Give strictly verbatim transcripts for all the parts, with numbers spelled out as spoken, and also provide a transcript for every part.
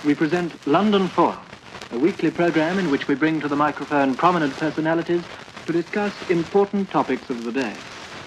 we present London Forum, a weekly program in which we bring to the microphone prominent personalities to discuss important topics of the day.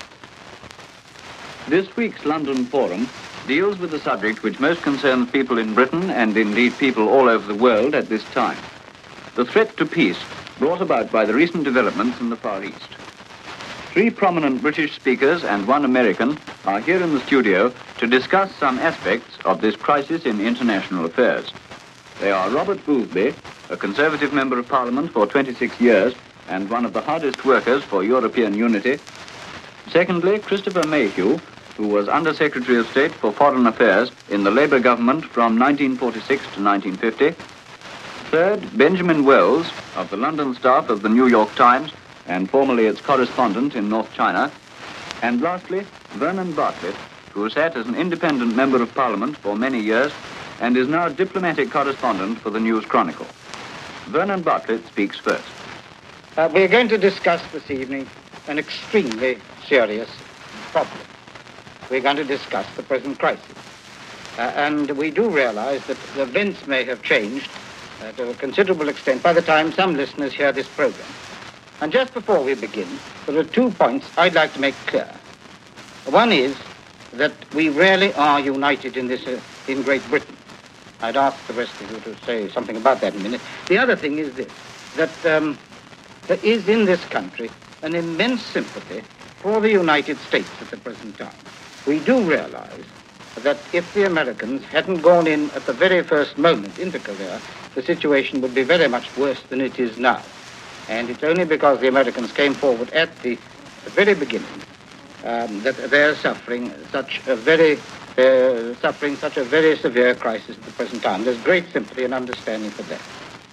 This week's London Forum deals with the subject which most concerns people in Britain and indeed people all over the world at this time: the threat to peace brought about by the recent developments in the Far East. Three prominent British speakers and one American are here in the studio to discuss some aspects of this crisis in international affairs. They are Robert Boothby, a Conservative Member of Parliament for twenty-six years and one of the hardest workers for European unity. Secondly, Christopher Mayhew, who was Under-Secretary of State for Foreign Affairs in the Labour government from nineteen forty-six to nineteen fifty. Third, Benjamin Wells, of the London staff of the New York Times, and formerly its correspondent in North China. And lastly, Vernon Bartlett, who sat as an independent Member of Parliament for many years and is now diplomatic correspondent for the News Chronicle. Vernon Bartlett speaks first. Uh, we're going to discuss this evening an extremely serious problem. We're going to discuss the present crisis. Uh, and we do realize that the events may have changed uh, to a considerable extent by the time some listeners hear this program. And just before we begin, there are two points I'd like to make clear. One is that we really are united in this, uh, in Great Britain. I'd ask the rest of you to say something about that in a minute. The other thing is this, that um, there is in this country an immense sympathy for the United States at the present time. We do realize that if the Americans hadn't gone in at the very first moment into Korea, the situation would be very much worse than it is now. And it's only because the Americans came forward at the, the very beginning um, that they're suffering such a very uh, suffering such a very severe crisis at the present time. There's great sympathy and understanding for that.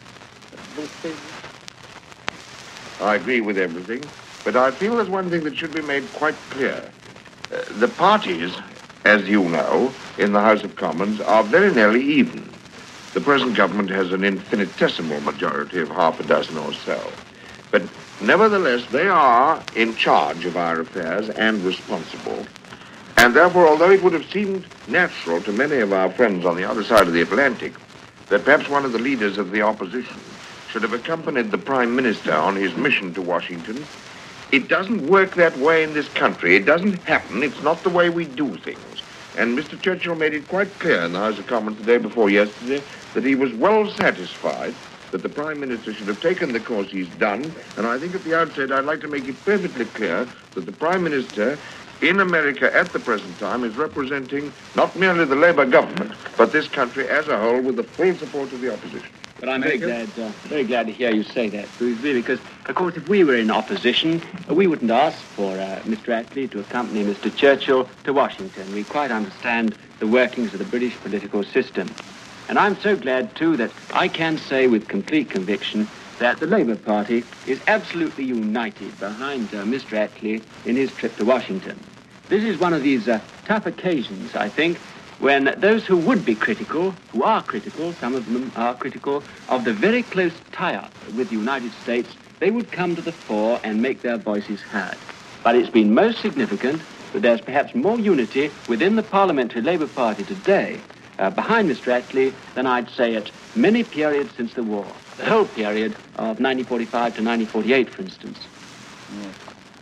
I agree with everything, but I feel there's one thing that should be made quite clear. Uh, the parties, as you know, in the House of Commons are very nearly even. The present government has an infinitesimal majority of half a dozen or so. But nevertheless, they are in charge of our affairs and responsible. And therefore, although it would have seemed natural to many of our friends on the other side of the Atlantic that perhaps one of the leaders of the opposition should have accompanied the Prime Minister on his mission to Washington, it doesn't work that way in this country. It doesn't happen. It's not the way we do things. And Mister Churchill made it quite clear in the House of Commons the day before yesterday that he was well satisfied that the Prime Minister should have taken the course he's done. And I think at the outset I'd like to make it perfectly clear that the Prime Minister in America at the present time is representing not merely the Labour government, but this country as a whole with the full support of the opposition. But I'm very glad, uh, very glad to hear you say that, Boothby, because, of course, if we were in opposition, we wouldn't ask for uh, Mister Attlee to accompany Mister Churchill to Washington. We quite understand the workings of the British political system. And I'm so glad, too, that I can say with complete conviction that the Labour Party is absolutely united behind uh, Mister Attlee in his trip to Washington. This is one of these uh, tough occasions, I think, when those who would be critical, who are critical, some of them are critical, of the very close tie-up with the United States, they would come to the fore and make their voices heard. But it's been most significant that there's perhaps more unity within the Parliamentary Labour Party today uh, behind Mister Attlee than I'd say at many periods since the war. The whole period of nineteen forty-five to nineteen forty-eight, for instance. Yes.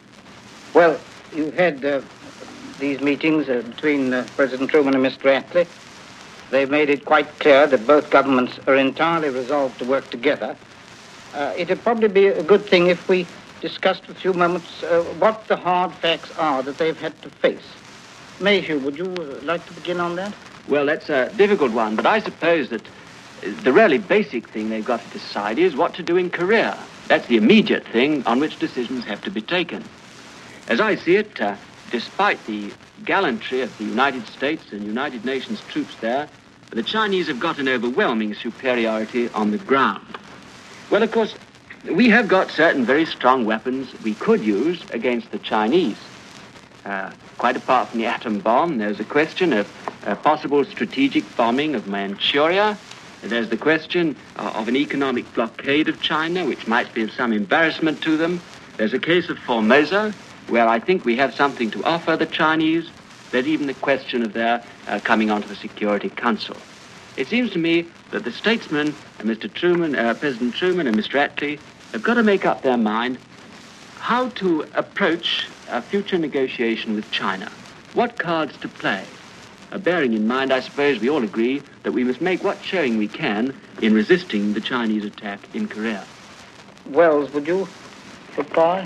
Well, you had uh, these meetings uh, between uh, President Truman and Mister Attlee. They've made it quite clear that both governments are entirely resolved to work together. Uh, it'd probably be a good thing if we discussed for a few moments uh, what the hard facts are that they've had to face. Mayhew, would you uh, like to begin on that? Well, that's a difficult one, but I suppose that the really basic thing they've got to decide is what to do in Korea. That's the immediate thing on which decisions have to be taken. As I see it, uh, despite the gallantry of the United States and United Nations troops there, the Chinese have got an overwhelming superiority on the ground. Well, of course, we have got certain very strong weapons we could use against the Chinese. Uh, quite apart from the atom bomb, there's a question of uh, possible strategic bombing of Manchuria. There's the question uh, of an economic blockade of China, which might be of some embarrassment to them. There's a case of Formosa, where I think we have something to offer the Chinese. There's even the question of their uh, coming onto the Security Council. It seems to me that the statesmen, and Mister Truman, uh, President Truman and Mister Attlee, have got to make up their mind how to approach a future negotiation with China. What cards to play? Uh, bearing in mind, I suppose we all agree that we must make what showing we can in resisting the Chinese attack in Korea. Wells, would you reply?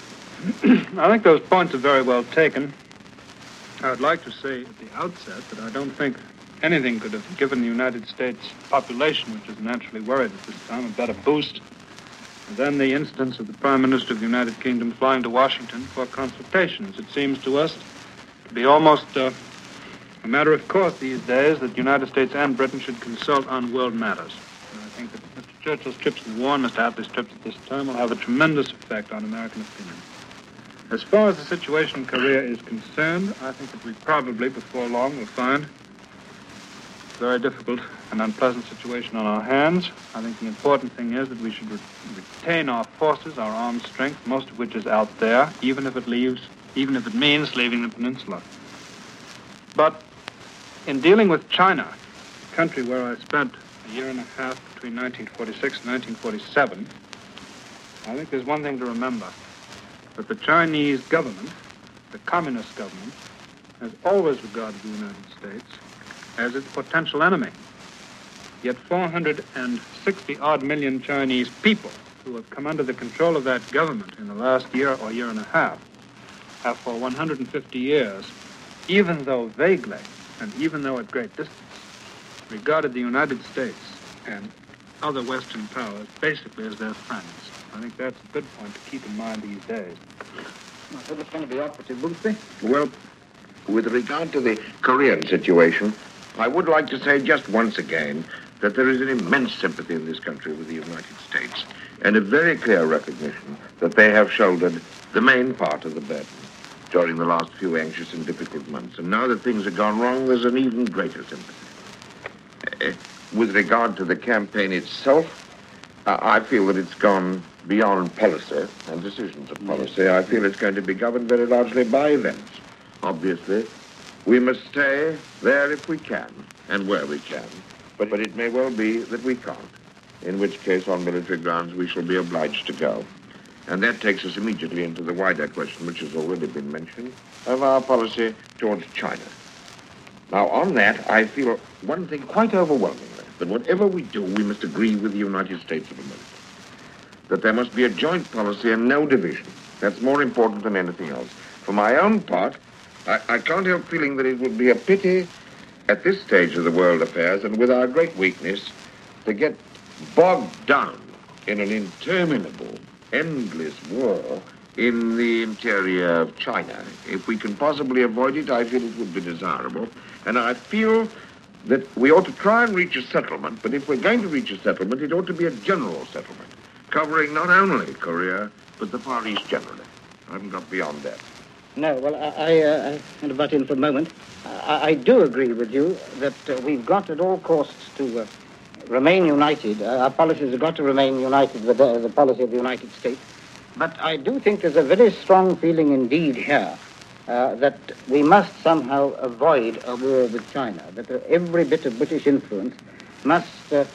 I think those points are very well taken. I would like to say at the outset that I don't think anything could have given the United States population, which is naturally worried at this time, a better boost than the instance of the Prime Minister of the United Kingdom flying to Washington for consultations. It seems to us to be almost uh, a matter of course these days that the United States and Britain should consult on world matters. And I think that Mister Churchill's trips in the war and Mister Attlee's trips at this time will have a tremendous effect on American opinion. As far as the situation in Korea is concerned, I think that we probably, before long, will find a very difficult and unpleasant situation on our hands. I think the important thing is that we should re- retain our forces, our armed strength, most of which is out there, even if it leaves, even if it means leaving the peninsula. But in dealing with China, a country where I spent a year and a half between nineteen forty-six and nineteen forty-seven, I think there's one thing to remember, that the Chinese government, the communist government, has always regarded the United States as its potential enemy. Yet four hundred sixty odd million Chinese people who have come under the control of that government in the last year or year and a half have for one hundred fifty years, even though vaguely and even though at great distance, regarded the United States and other Western powers basically as their friends. I think that's a good point to keep in mind these days. I thought it was going to be operative, Boothby. Well, with regard to the Korean situation, I would like to say just once again that there is an immense sympathy in this country with the United States and a very clear recognition that they have shouldered the main part of the burden during the last few anxious and difficult months. And now that things have gone wrong, there's an even greater sympathy. Uh, with regard to the campaign itself, uh, I feel that it's gone beyond policy and decisions of policy. I feel it's going to be governed very largely by events. Obviously, we must stay there if we can and where we can. But, but it may well be that we can't, in which case on military grounds we shall be obliged to go. And that takes us immediately into the wider question, which has already been mentioned, of our policy towards China. Now, on that, I feel one thing quite overwhelmingly, that whatever we do, we must agree with the United States of America. That there must be a joint policy and no division. That's more important than anything else. For my own part, I, I can't help feeling that it would be a pity at this stage of the world affairs and with our great weakness to get bogged down in an interminable, endless war in the interior of China. If we can possibly avoid it, I feel it would be desirable. And I feel that we ought to try and reach a settlement, but if we're going to reach a settlement, it ought to be a general settlement, covering not only Korea, but the Far East generally. I haven't got beyond that. No, well, I, I, uh, I want to butt in for a moment. I, I do agree with you that uh, we've got at all costs to uh, remain united. Uh, our policies have got to remain united with the, the policy of the United States. But I do think there's a very strong feeling indeed here uh, that we must somehow avoid a war with China, that uh, every bit of British influence must, uh,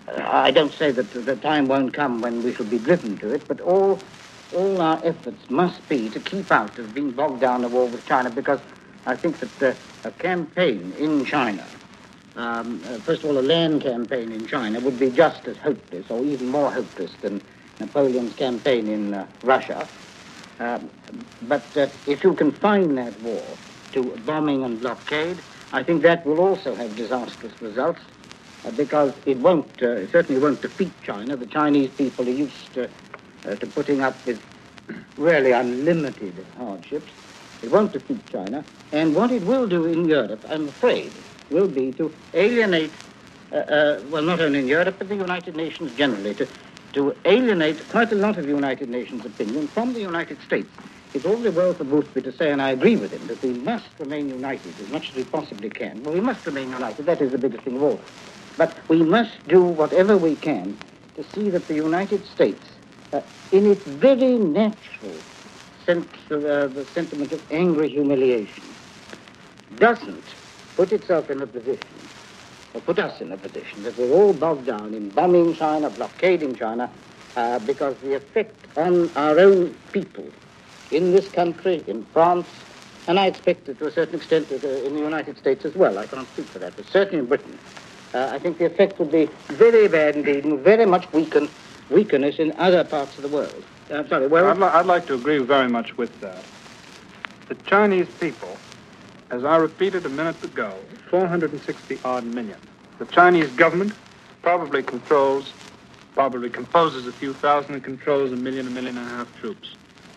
I don't say that the time won't come when we shall be driven to it, but all all our efforts must be to keep out of being bogged down in a war with China, because I think that uh, a campaign in China, um, uh, first of all, a land campaign in China would be just as hopeless, or even more hopeless than Napoleon's campaign in uh, Russia. Um, but uh, if you confine that war to bombing and blockade, I think that will also have disastrous results, uh, because it won't, uh, it certainly won't defeat China. The Chinese people are used to, uh, to putting up with really unlimited hardships. It won't defeat China. And what it will do in Europe, I'm afraid, will be to alienate, uh, uh, well, not only in Europe, but the United Nations generally, to to alienate quite a lot of the United Nations opinion from the United States. It's all very well for Boothby to say, and I agree with him, that we must remain united as much as we possibly can. Well, we must remain united. That is the biggest thing of all. But we must do whatever we can to see that the United States, uh, in its very natural sense of uh, the sentiment of angry humiliation, doesn't put itself in a position or put us in a position that we're all bogged down in bombing China, blockading China, uh, because the effect on our own people in this country, in France, and I expect it to a certain extent uh, in the United States as well. I can't speak for that, but certainly in Britain, uh, I think the effect would be very bad indeed and very much weaken, weaken us in other parts of the world. I'm uh, sorry, well... I'd, li- I'd like to agree very much with that. The Chinese people, as I repeated a minute ago, four hundred sixty odd million. The Chinese government probably controls, probably composes a few thousand and controls a million, a million and a half troops.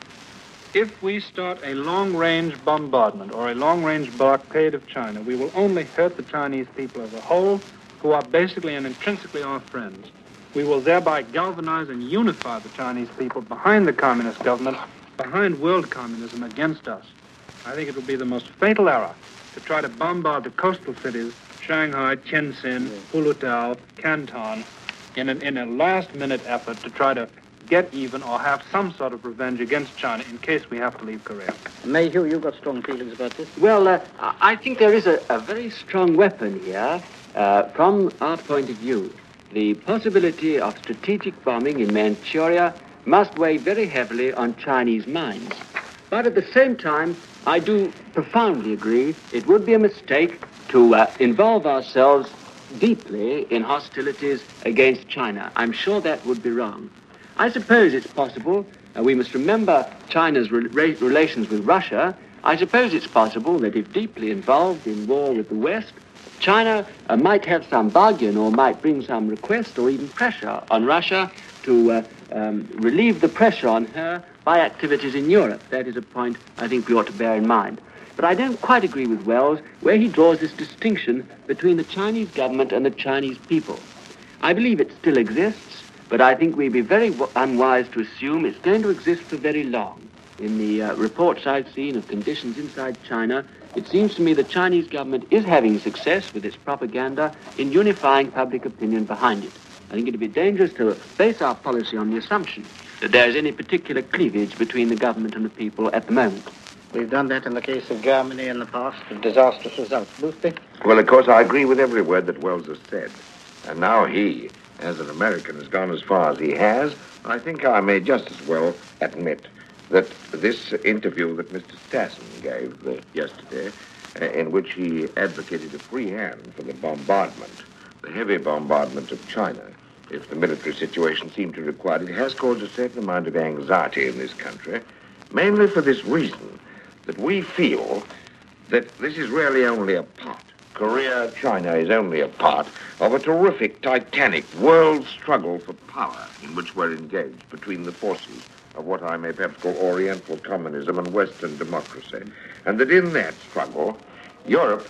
If we start a long-range bombardment or a long-range blockade of China, we will only hurt the Chinese people as a whole, who are basically and intrinsically our friends. We will thereby galvanize and unify the Chinese people behind the communist government, behind world communism against us. I think it will be the most fatal error to try to bombard the coastal cities, Shanghai, Tientsin, Hulutao, Canton, in, an, in a last-minute effort to try to get even or have some sort of revenge against China in case we have to leave Korea. Mayhew, you've got strong feelings about this? Well, uh, I think there is a, a very strong weapon here uh, from our point of view. The possibility of strategic bombing in Manchuria must weigh very heavily on Chinese minds. But at the same time, I do profoundly agree it would be a mistake to uh, involve ourselves deeply in hostilities against China. I'm sure that would be wrong. I suppose it's possible, uh, we must remember China's re- re- relations with Russia. I suppose it's possible that if deeply involved in war with the West, China uh, might have some bargain or might bring some request or even pressure on Russia to uh, um, relieve the pressure on her by activities in Europe. That is a point I think we ought to bear in mind. But I don't quite agree with Wells where he draws this distinction between the Chinese government and the Chinese people. I believe it still exists, but I think we'd be very w- unwise to assume it's going to exist for very long. In the uh, reports I've seen of conditions inside China, it seems to me the Chinese government is having success with its propaganda in unifying public opinion behind it. I think it would be dangerous to base our policy on the assumption that there is any particular cleavage between the government and the people at the moment. We've done that in the case of Germany in the past, with disastrous results. Boothby? Well, of course, I agree with every word that Wells has said. And now he, as an American, has gone as far as he has. I think I may just as well admit that this interview that Mister Stassen gave uh, yesterday, uh, in which he advocated a free hand for the bombardment, the heavy bombardment of China, if the military situation seemed to require it, has caused a certain amount of anxiety in this country, mainly for this reason, that we feel that this is really only a part. Korea, China is only a part of a terrific, titanic world struggle for power in which we're engaged between the forces of what I may perhaps call Oriental communism and Western democracy. And that in that struggle, Europe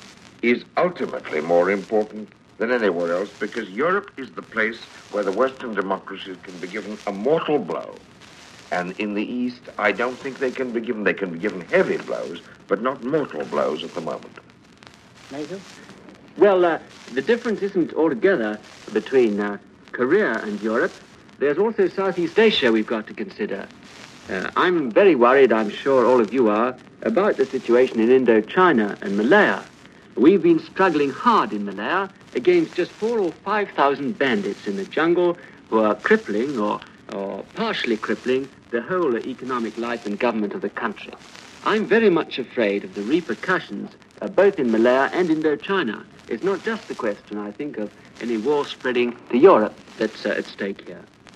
is ultimately more important than anywhere else, because Europe is the place where the Western democracies can be given a mortal blow. And in the East, I don't think they can be given, they can be given heavy blows, but not mortal blows at the moment. Major? Well, uh, the difference isn't altogether between uh, Korea and Europe. There's also Southeast Asia we've got to consider. Uh, I'm very worried, I'm sure all of you are, about the situation in Indochina and Malaya. We've been struggling hard in Malaya against just four or five thousand bandits in the jungle who are crippling or, or partially crippling the whole economic life and government of the country. I'm very much afraid of the repercussions uh, both in Malaya and Indochina. It's not just the question, I think, of any war spreading to Europe that's uh, at stake here.